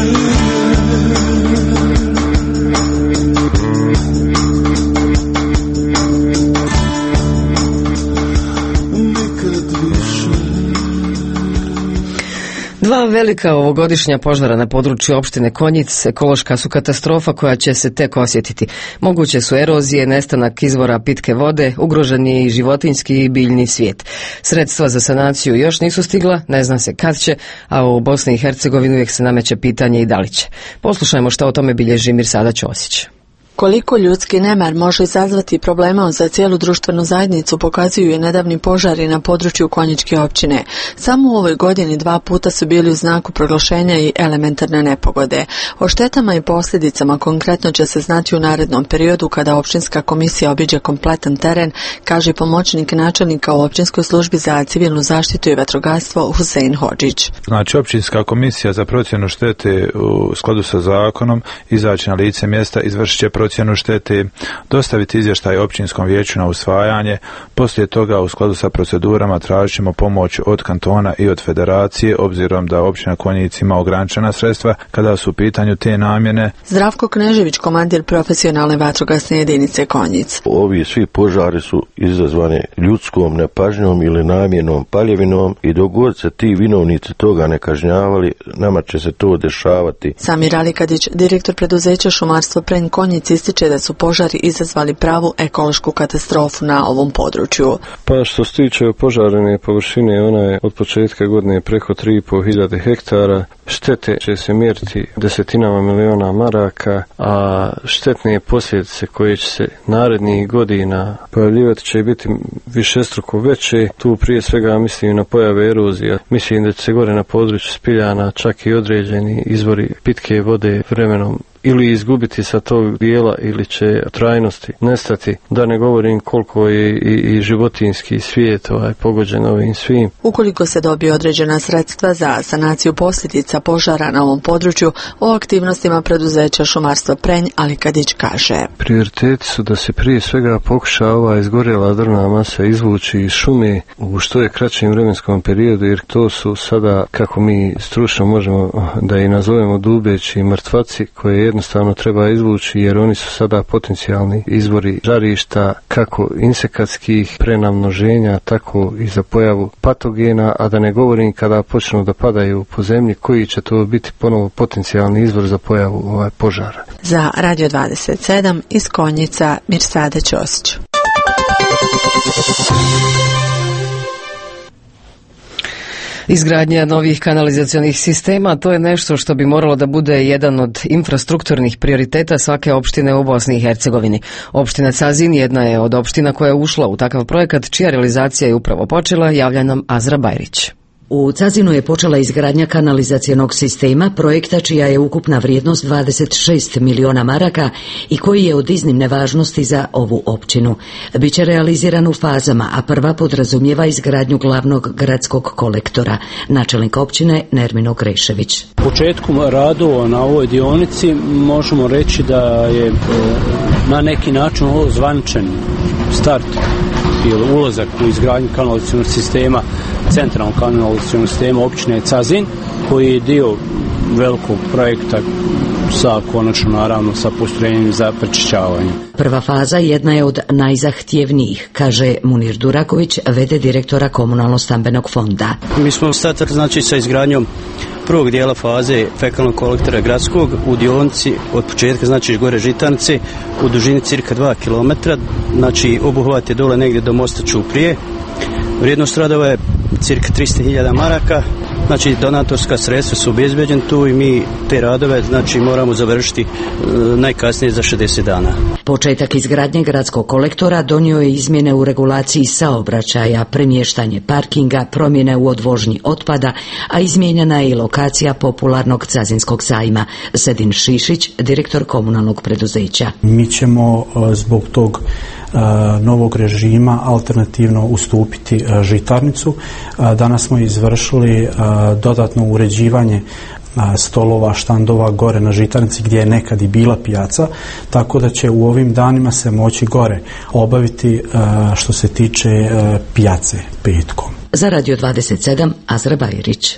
Dva velika ovogodišnja požara na području opštine Konjic ekološka su katastrofa koja će se tek osjetiti. Moguće su erozije, nestanak izvora pitke vode, ugrožen je i životinjski i biljni svijet. Sredstva za sanaciju još nisu stigla, ne zna se kad će, a u Bosni i Hercegovini uvijek se nameće pitanje i da li će. Poslušajmo šta o tome bilježi Mirsada Ćosić. Koliko ljudski nemar može izazvati problema za cijelu društvenu zajednicu pokazuju i nedavni požari na području Konjičke općine. Samo u ovoj godini 2 puta su bili u znaku proglašenja i elementarne nepogode. O štetama i posljedicama konkretno će se znati u narednom periodu kada općinska komisija obiđe kompletan teren, kaže pomoćnik načelnika u općinskoj službi za civilnu zaštitu i vatrogastvo Husein Hodžić. Znači, općinska komisija za procjenu štete u skladu sa zakonom izaći na lice mjesta, izvršit će procjenu štete, dostaviti izvještaj općinskom vijeću na usvajanje. Poslije toga u skladu sa procedurama tražit ćemo pomoć od kantona i od federacije, obzirom da općina Konjic ima ograničena sredstva kada su u pitanju te namjene. Zdravko Knežević, komandir profesionalne vatrogasne jedinice Konjic. Ovi svi požari su izazvani ljudskom nepažnjom ili namjernom paljevinom i dok god se ti vinovnici toga ne kažnjavali, nama će se to dešavati. Samir Alikadić, direktor preduzeća Šumarstvo Prenj Konjic, ističe da su požari izazvali pravu ekološku katastrofu na ovom području. Pa što se tiče požarene površine, ona je od početka godine preko 3.500 hektara. Štete će se mjeriti desetinama miliona maraka, a štetne posljedice koje će se narednih godina pojavljivati će biti višestruko veće. Tu prije svega mislim na pojave erozija. Mislim da će se gore na području Spiljana čak i određeni izvori pitke vode vremenom ili izgubiti sa tog dijela ili će trajnosti nestati, da ne govorim koliko je i životinjski svijet pogođen ovim svim. Ukoliko se dobije određena sredstva za sanaciju posljedica požara na ovom području, o aktivnostima preduzeća Šumarstvo Prenj Alikadić kaže. Prioriteti su da se prije svega pokuša ova izgorjela drvna masa izvući iz šume u što je kraćem vremenskom periodu, jer to su sada, kako mi stručno možemo da i nazovemo, dubeći mrtvaci koje jednostavno treba izvući, jer oni su sada potencijalni izvori žarišta kako insekatskih prenamnoženja, tako i za pojavu patogena, a da ne govorim kada počnu da padaju po zemlji, koji će to biti ponovo potencijalni izvor za pojavu požara. Za Radio 27 iz Konjica, Mirsada Ćosić. Izgradnja novih kanalizacionih sistema, to je nešto što bi moralo da bude jedan od infrastrukturnih prioriteta svake opštine u Bosni i Hercegovini. Opština Cazin jedna je od opština koja je ušla u takav projekat, čija realizacija je upravo počela, javlja nam Azra Bajrić. U Cazinu je počela izgradnja kanalizacionog sistema, projekta čija je ukupna vrijednost 26 miliona maraka i koji je od iznimne važnosti za ovu općinu. Biće realiziran u fazama, a prva podrazumijeva izgradnju glavnog gradskog kolektora. Načelnik općine Nermino Grešević. Početkom radova na ovoj dionici možemo reći da je na neki način ovo zvaničan start ili ulazak u izgradnju kanalizacionog sistema, centralnog kanalizacionog sistema općine Cazin, koji je dio velikog projekta sa konačno naravno sa postrojenjem za prečišćavanje. Prva faza jedna je od najzahtjevnijih, kaže Munir Duraković, v.d. direktora Komunalno-stambenog fonda. Mi smo startali znači sa izgradnjom prvog dijela faze fekalnog kolektora gradskog u dionici od početka, znači gore Žitarnice u dužini cirka 2 km, znači obuhvat je dole negdje do mosta Ćuprije. Vrijednost radova je cirka 300.000 maraka, znači donatorska sredstva su obezbeđena tu i mi te radove znači moramo završiti najkasnije za 60 dana. Početak izgradnje gradskog kolektora donio je izmjene u regulaciji saobraćaja, premještanje parkinga, promjene u odvožnji otpada, a izmijenjena je i lokacija popularnog Cazinskog sajma. Sedin Šišić, direktor komunalnog preduzeća. Mi ćemo zbog tog novog režima alternativno ustupiti Žitarnicu. Danas smo izvršili dodatno uređivanje stolova, štandova gore na Žitarnici gdje je nekad i bila pijaca, tako da će u ovim danima se moći gore obaviti što se tiče pijace petkom. Za Radio 27, Azra Bajrić.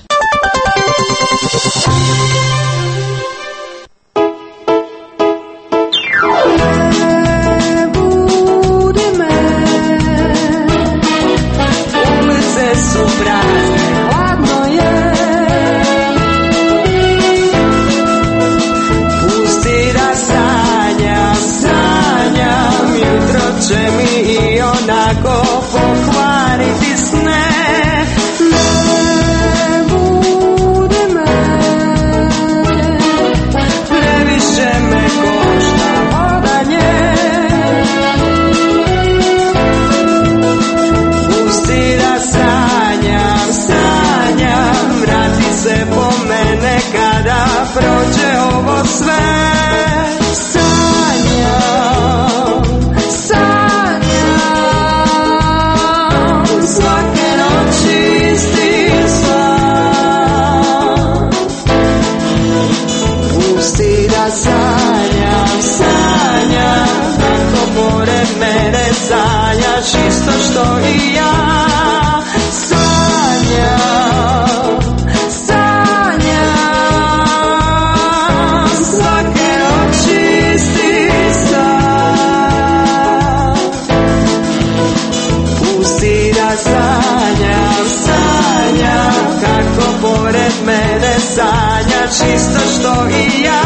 Čisto što i ja.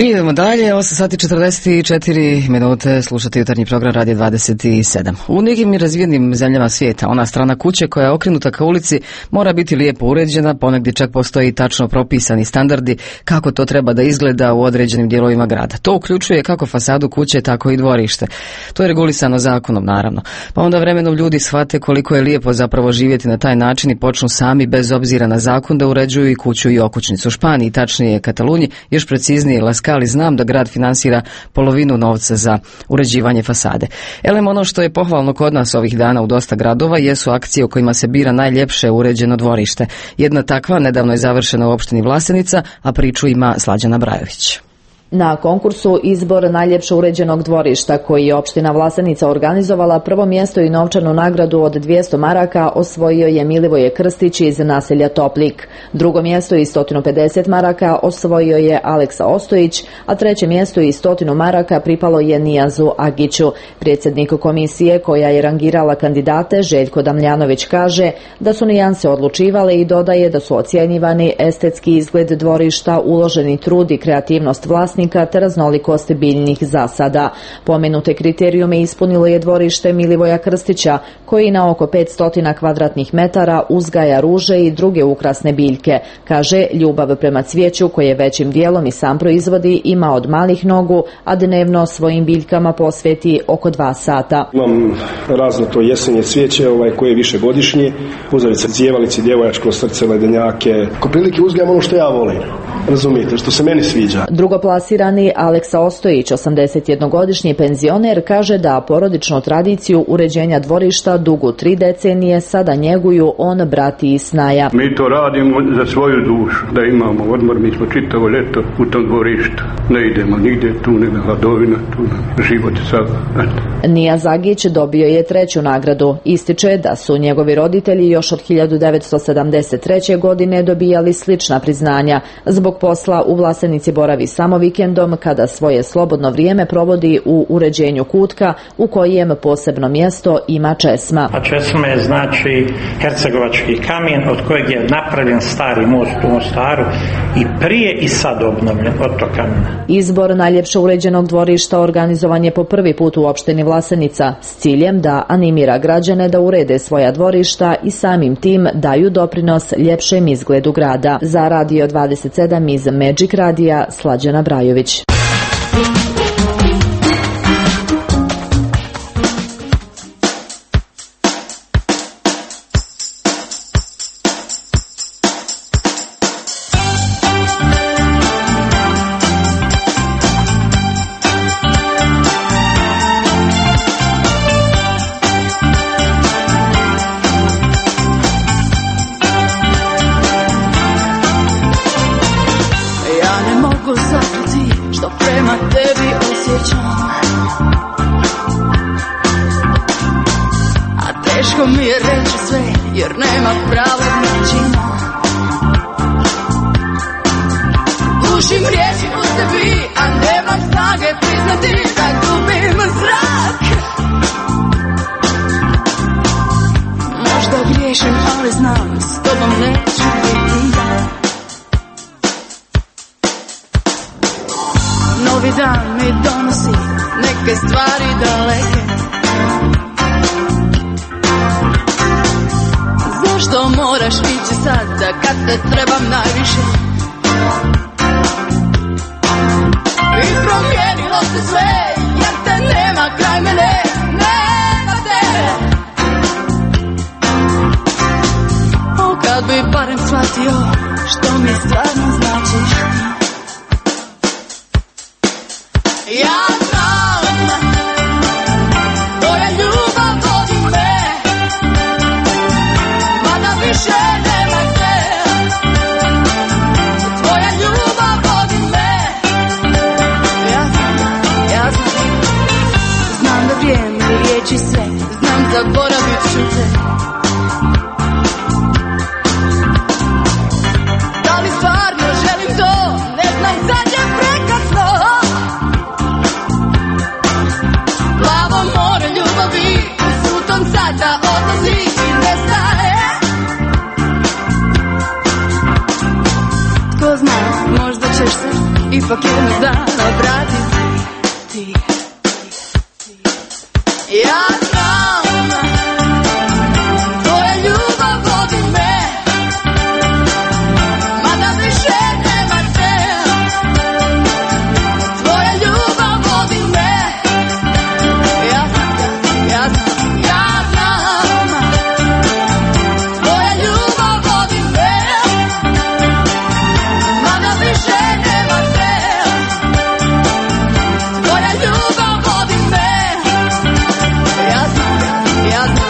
Idemo dalje, 8 sati 44 minute, slušate jutarnji program Radio 27. U nekim razvijenim zemljama svijeta, ona strana kuće koja je okrenuta ka ulici mora biti lijepo uređena, ponegdje čak postoji tačno propisani standardi kako to treba da izgleda u određenim dijelovima grada. To uključuje kako fasadu kuće, tako i dvorište. To je regulisano zakonom, naravno. Pa onda vremenom ljudi shvate koliko je lijepo zapravo živjeti na taj način i počnu sami, bez obzira na zakon, da uređuju i kuću i okućnicu. U Španiji, tačnije Katalunji, još preciznije Laskali, znam da grad finansira polovinu novca za uređivanje fasade. Elem, ono što je pohvalno kod nas ovih dana u dosta gradova jesu akcije u kojima se bira najljepše uređeno dvorište. Jedna takva nedavno je završena u opštini Vlasenica, a priču ima Slađana Brajović. Na konkursu Izbor najljepše uređenog dvorišta, koji je opština Vlasenica organizovala, prvo mjesto i novčanu nagradu od 200 maraka osvojio je Milivoje Krstić iz naselja Toplik. Drugo mjesto i 150 maraka osvojio je Aleksa Ostojić, a treće mjesto i 100 maraka pripalo je Nijazu Agiću. Predsjednik komisije koja je rangirala kandidate, Željko Damljanović, kaže da su nijanse odlučivale i dodaje da su ocjenjivani estetski izgled dvorišta, uloženi trud i kreativnost vlasnika te raznolikost biljnih zasada. Pomenute kriterijume ispunilo je dvorište Milivoja Krstića, koji na oko 500 kvadratnih metara uzgaja ruže i druge ukrasne biljke. Kaže, ljubav prema cvijeću, koje većim dijelom i sam proizvodi, ima od malih nogu, a dnevno svojim biljkama posveti oko 2 sata. Imam razno to jesenje cvijeće koje je višegodišnje, uzavice, zjevalici, djevojačko srce, ledenjake. Ko prilike uzgajam ono što ja volim, razumijete, što se meni sviđa. Drugoplasirani Aleksa Ostojić, 81-godišnji penzioner, kaže da porodičnu tradiciju uređenja dvorišta dugu 3 decenije sada njeguju on, brati i snaja. Mi to radimo za svoju dušu, da imamo odmor, mi smo čitavo ljeto u tom dvorištu. Ne idemo nigdje, tu nema hladovina, tu život sad. Nija Zagić dobio je 3. nagradu. Ističe da su njegovi roditelji još od 1973. godine dobijali slična priznanja. Zbog posla u Vlasenici boravi samo vikendom, kada svoje slobodno vrijeme provodi u uređenju kutka, u kojem posebno mjesto ima česma. A česma je znači hercegovački kamen od kojeg je napravljen stari most u Mostaru i prije i sad obnovljen od tog kamena. Izbor najljepše uređenog dvorišta organizovan je po prvi put u opštini Vlasenica s ciljem da animira građane da urede svoja dvorišta i samim tim daju doprinos ljepšem izgledu grada. Za Radio 27 iz Magic Radija, Slađana Brajović. Teško mi je reći sve, jer nema pravog načina. Ušim riječi u sebi, a nemam snage priznati da gubim zrak. Možda griješim, ali znam, s tobom neću biti ja. Novi dan mi donosi neke stvari daleke. Zašto moraš ići sada kad te trebam najviše? I promijenilo se sve, jer te nema kraj mene, nema te. O, kad bi barem shvatio što mi stvarno značiš. Ja znam, tvoja ljubav vodi me, mada više nema te. Tvoja ljubav vodi me. Ja znam da vrijeme liječi sve, znam zaboravit ću te. Da li stvarno želim to, ne znam, sad je prekasno. ipak jednog dana vratit ti. Ja znam, tvoja ljubav vodi me, mada više nema te. Tvoja ljubav vodi me, ja znam, tvoja ljubav vodi me, mada više nema te. Tvoja ljubav vodi me, ja znam, ja znam.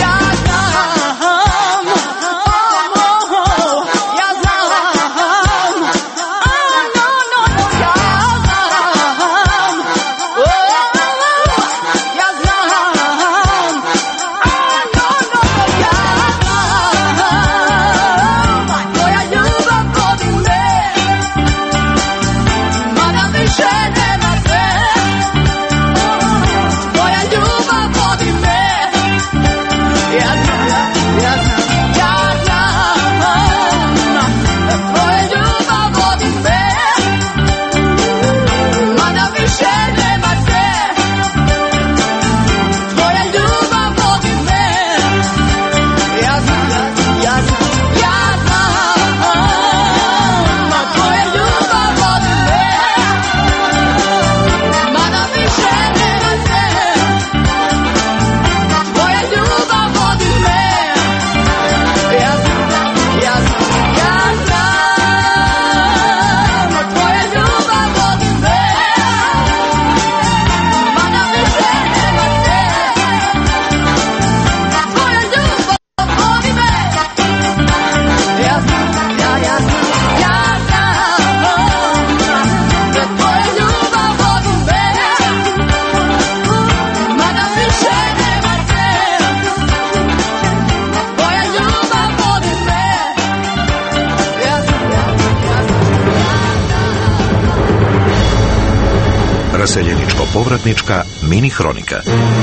Raseljeničko-povratnička mini hronika.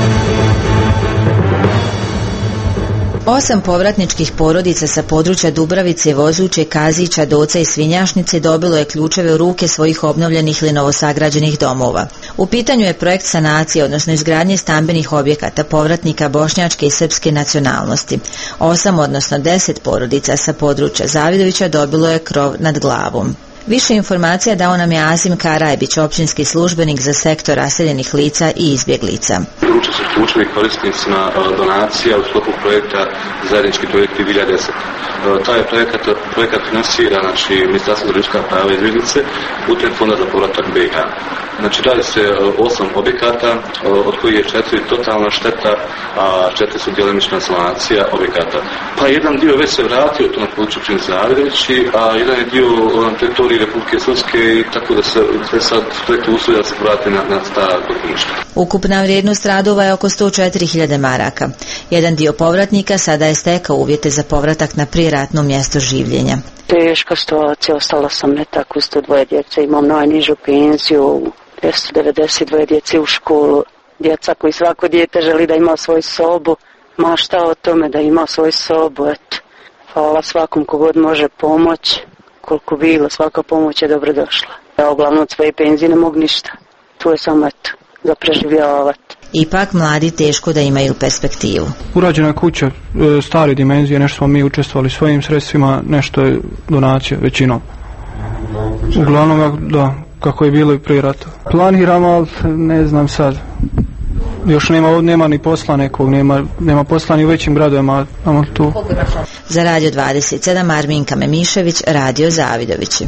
8 povratničkih porodica sa područja Dubravice, Vozuće, Kazića, Doca i Svinjašnice dobilo je ključeve u ruke svojih obnovljenih ili novosagrađenih domova. U pitanju je projekt sanacije, odnosno izgradnje stambenih objekata povratnika bošnjačke i srpske nacionalnosti. 8, odnosno 10 porodica sa područja Zavidovića dobilo je krov nad glavom. Više informacija dao nam je Azim Karajbić, općinski službenik za sektor raseljenih lica i izbjeglica. Društvo su ključni korisnicima donacija u sklopu projekta Zajednički projekti 2010. Taj projekat finansira Ministarstvo za ljudska prava i izbjeglice putem Fonda za povratak BiH. Znači radi se 8 objekata, od kojih je 4 totalna šteta, a 4 su djelomična sanacija objekata. Pa jedan dio već se vratio to na području općine Zavidovići, a jedan je dio na teritoriji Republike Srpske, i tako da se sad projektu usvoja da se vrati na stara dokumništa. Ukupna vrijednost radova je oko 104.000 maraka. Jedan dio povratnika sada je stekao uvjete za povratak na prijeratno mjesto življenja. Teška situacija, ostala sam netak uz 102 djece, imam najnižu penziju, 292 djece u školu, djeca koji svako dijete želi da ima svoju sobu, mašta o tome da ima svoju sobu, eto. Hvala svakom kogod može pomoć, koliko bilo, svaka pomoć je dobrodošla. Ja uglavnom od svoje penzije ne mogu ništa, tu je samo eto, za preživljavati. Ipak mladi teško da imaju perspektivu. Urađena kuća stare dimenzije, nešto smo mi učestvovali svojim sredstvima, nešto je donacija većinom. Uglavnom da, kako je bilo i prije rata. Planiramo, ali ne znam sad. Još nema ni posla nekog, nema posla ni u većim gradovima, samo tu. Za Radio 27 Arminka Memišević, Radio Zavidovići.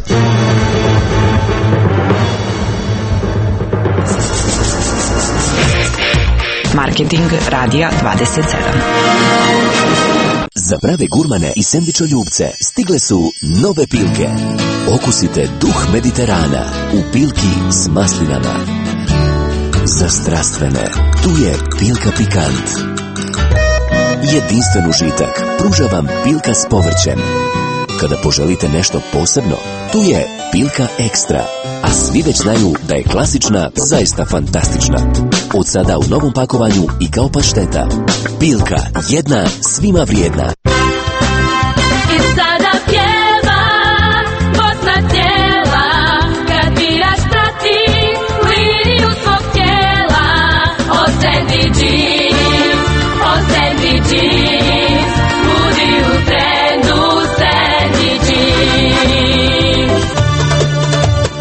Marketing Radija 27. Za prave gurmane i sendvičoljubce stigle su nove Pilke. Okusite duh Mediterana u Pilki s maslinama. Za strastvene, tu je Pilka Pikant. Jedinstven užitak pruža vam Pilka s povrćem. Kada poželite nešto posebno, tu je Pilka Ekstra. A svi već znaju da je klasična zaista fantastična. Od sada u novom pakovanju i kao pašteta. Pilka, jedna svima vrijedna. I sada pjeva Bosna cijela, kad bira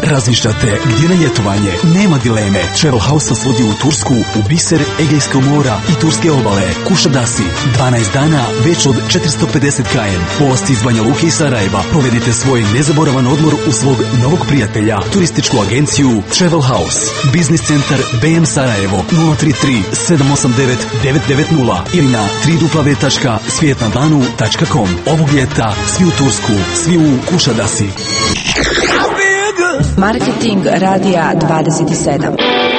Razmišljate gdje na ljetovanje? Nema dileme. Travel House vas vodi u Tursku, u biser Egejskog mora i Turske obale. Kušadasi, 12 dana, već od 450 km. Posti iz Banja Luke i Sarajeva. Provedite svoj nezaboravan odmor u svog novog prijatelja. Turističku agenciju Travel House. Biznis centar BM Sarajevo 033 789 990 ili na www.svijetnadlanu.com. Ovog ljeta svi u Tursku, svi u Kušadasi. Marketing radija 27.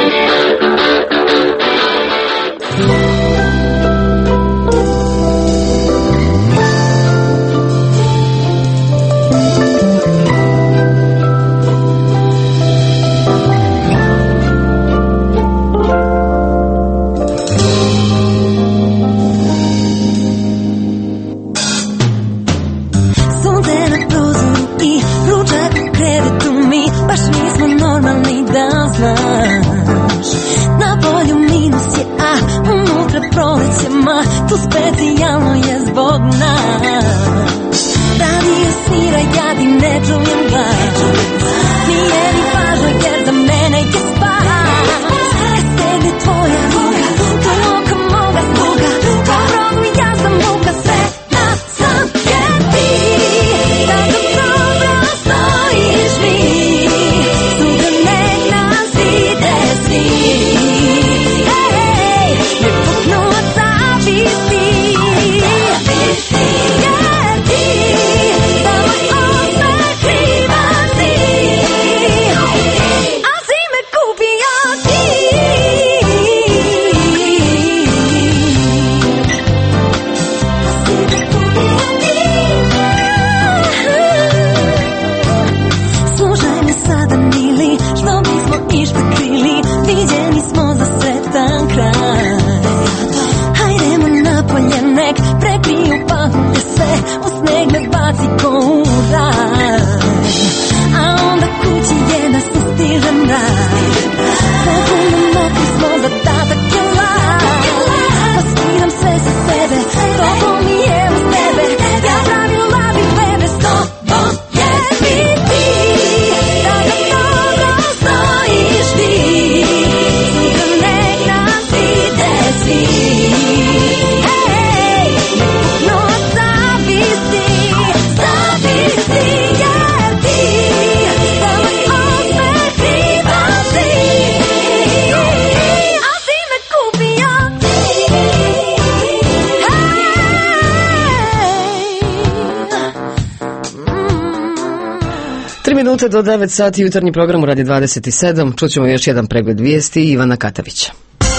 Tu specijalno je zbog nas. Radio svira, ja ti ne čujem glas. Nije mi važno jer za mene je spas. Kad segne tvoja ruka, to je oka moga zboga. To rogu ja sam muka, sretna sam jer ti tako dobro stojiš mi. Sutra nek nas ide svi. Do 9 sati jutarnji program u Radi 27. Čućemo još jedan pregled vijesti Ivana Katavića.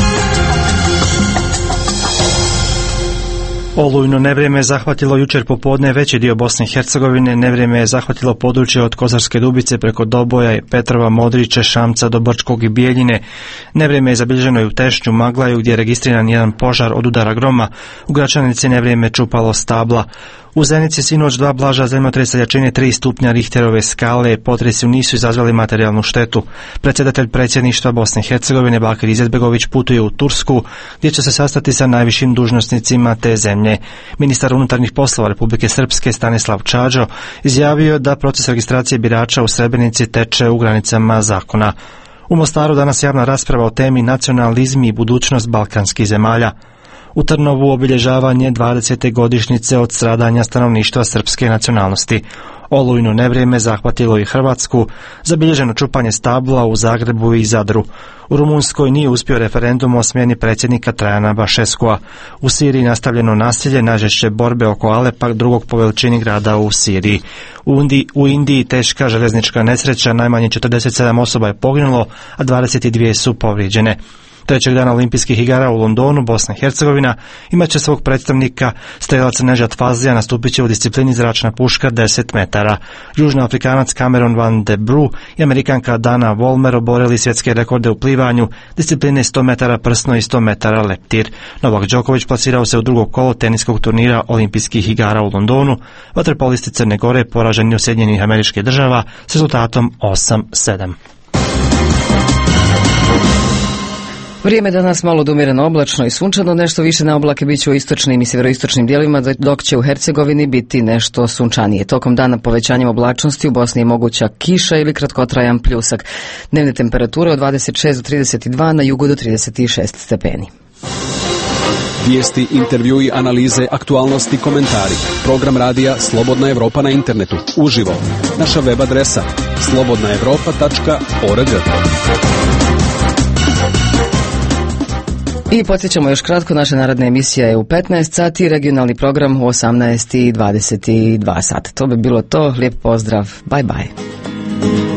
Olujno nevrijeme je zahvatilo jučer popodne veći dio Bosne i Hercegovine. Nevrijeme je zahvatilo područje od Kozarske Dubice preko Doboja, Petrova, Modriće, Šamca do Brčkog i Bijeljine. Nevrijeme je zabilježeno i u Tešnju, Maglaju gdje je registriran jedan požar od udara groma. U Gračanici nevrijeme je čupalo stabla. U Zenici sinoć 2 blaža zemljotresa jačine 3 stupnja Richterove skale. Potresi nisu izazvali materijalnu štetu. Predsjedatelj predsjedništva Bosne i Hercegovine Bakir Izetbegović putuje u Tursku gdje će se sastati sa najvišim dužnosnicima te zemlje. Ministar unutarnjih poslova Republike Srpske Stanislav Čađo izjavio da proces registracije birača u Srebrenici teče u granicama zakona. U Mostaru danas javna rasprava o temi nacionalizmi i budućnost balkanskih zemalja. U Trnovu obilježavanje 20. godišnjice od stradanja stanovništva srpske nacionalnosti. Olujno nevrijeme zahvatilo i Hrvatsku, zabilježeno čupanje stabla u Zagrebu i Zadru. U Rumunjskoj nije uspio referendum o smjeni predsjednika Trajana Bašeskua. U Siriji nastavljeno nasilje, najžešće borbe oko Alepa, drugog po veličini grada u Siriji. U Indiji teška željeznička nesreća, najmanje 47 osoba je poginulo, a 22 su povrijeđene. Trećeg dana olimpijskih igara u Londonu, Bosna i Hercegovina imat će svog predstavnika. Strelac Nežat Fazlija nastupit će u disciplini zračna puška 10 metara. Južnoafrikanac Cameron Van de Bru i Amerikanka Dana Volmer oborili svjetske rekorde u plivanju, discipline 100 metara prsno i 100 metara leptir. Novak Đoković plasirao se u drugo kolo teniskog turnira olimpijskih igara u Londonu. Vaterpolisti Crne Gore poraženi u Sjedinjenih Američkih Država s rezultatom 8-7. Vrijeme danas malo odumjereno oblačno i sunčano, nešto više na oblake bit će u istočnim i sjeveroistočnim dijelovima, dok će u Hercegovini biti nešto sunčanije. Tokom dana povećanjem oblačnosti u Bosni je moguća kiša ili kratkotrajan pljusak. Dnevne temperature od 26 do 32, na jugu do 36 stepeni. Vijesti, intervjui, analize, aktualnosti, komentari. Program radija Slobodna Evropa na internetu. Uživo. Naša web adresa slobodnaevropa.org. I podsjećamo još kratko, naša narodna emisija je u 15 sati, regionalni program u 18 i 22 sata. To bi bilo to. Lijep pozdrav. Bye bye.